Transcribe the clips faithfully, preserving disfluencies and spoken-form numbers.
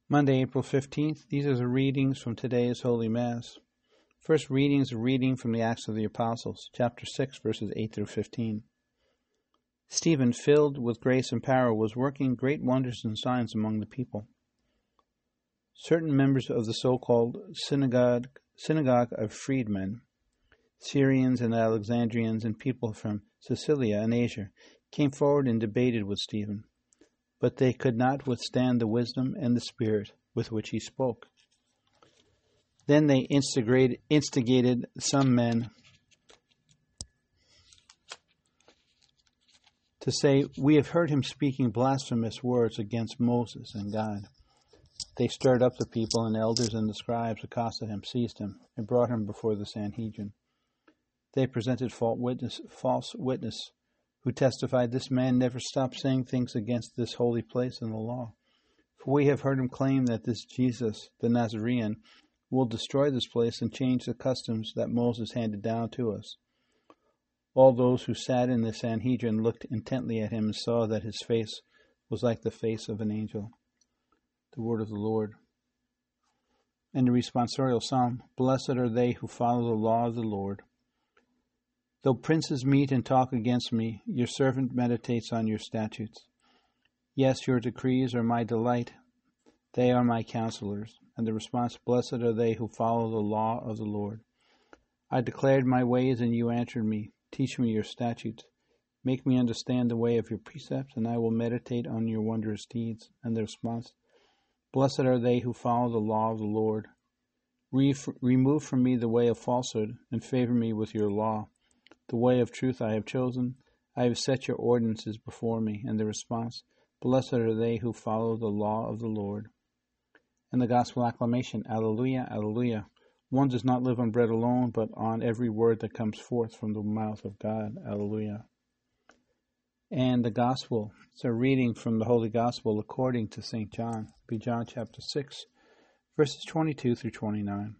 Monday, April fifteenth. These are the readings from today's Holy Mass. First reading is a reading from the Acts of the Apostles, chapter six, verses eight through fifteen. Stephen, filled with grace and power, was working great wonders and signs among the people. Certain members of the so-called synagogue, synagogue of freedmen, Syrians and Alexandrians and people from Cilicia and Asia, came forward and debated with Stephen. But they could not withstand the wisdom and the spirit with which he spoke. Then they instigated, instigated some men to say, "We have heard him speaking blasphemous words against Moses and God." They stirred up the people, and elders and the scribes accosted him, seized him, and brought him before the Sanhedrin. They presented false witness, false witness who testified, "This man never stopped saying things against this holy place and the law. For we have heard him claim that this Jesus, the Nazarene, will destroy this place and change the customs that Moses handed down to us." All those who sat in the Sanhedrin looked intently at him and saw that his face was like the face of an angel. The word of the Lord. And the responsorial psalm, "Blessed are they who follow the law of the Lord. Though princes meet and talk against me, your servant meditates on your statutes. Yes, your decrees are my delight. They are my counselors." And the response, "Blessed are they who follow the law of the Lord. I declared my ways, and you answered me. Teach me your statutes. Make me understand the way of your precepts, and I will meditate on your wondrous deeds." And the response, "Blessed are they who follow the law of the Lord. Re- remove from me the way of falsehood, and favor me with your law. The way of truth I have chosen. I have set your ordinances before me." And the response, "Blessed are they who follow the law of the Lord." And the Gospel acclamation, Alleluia, Alleluia. One does not live on bread alone, but on every word that comes forth from the mouth of God. Alleluia. And the Gospel, it's a reading from the Holy Gospel according to Saint John. It'll be John chapter six, verses twenty-two through twenty-nine.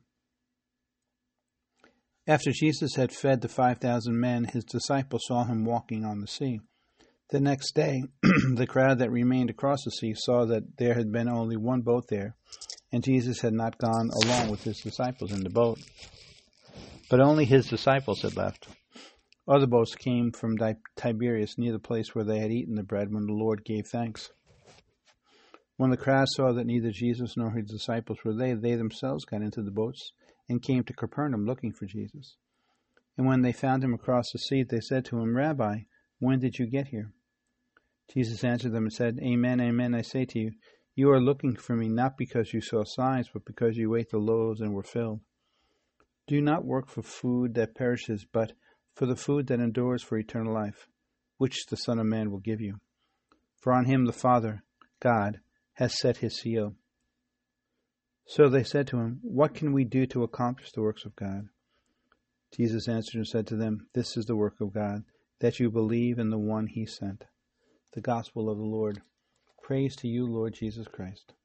After Jesus had fed the five thousand men, his disciples saw him walking on the sea. The next day, the crowd that remained across the sea saw that there had been only one boat there, and Jesus had not gone along with his disciples in the boat, but only his disciples had left. Other boats came from Tiberias, near the place where they had eaten the bread when the Lord gave thanks. When the crowd saw that neither Jesus nor his disciples were there, they themselves got into the boats and came to Capernaum looking for Jesus. And when they found him across the sea, they said to him, "Rabbi, when did you get here?" Jesus answered them and said, "Amen, amen, I say to you, you are looking for me not because you saw signs, but because you ate the loaves and were filled. Do not work for food that perishes, but for the food that endures for eternal life, which the Son of Man will give you. For on him the Father, God, has set his seal." So they said to him, "What can we do to accomplish the works of God?" Jesus answered and said to them, "This is the work of God, that you believe in the one he sent." The Gospel of the Lord. Praise to you, Lord Jesus Christ.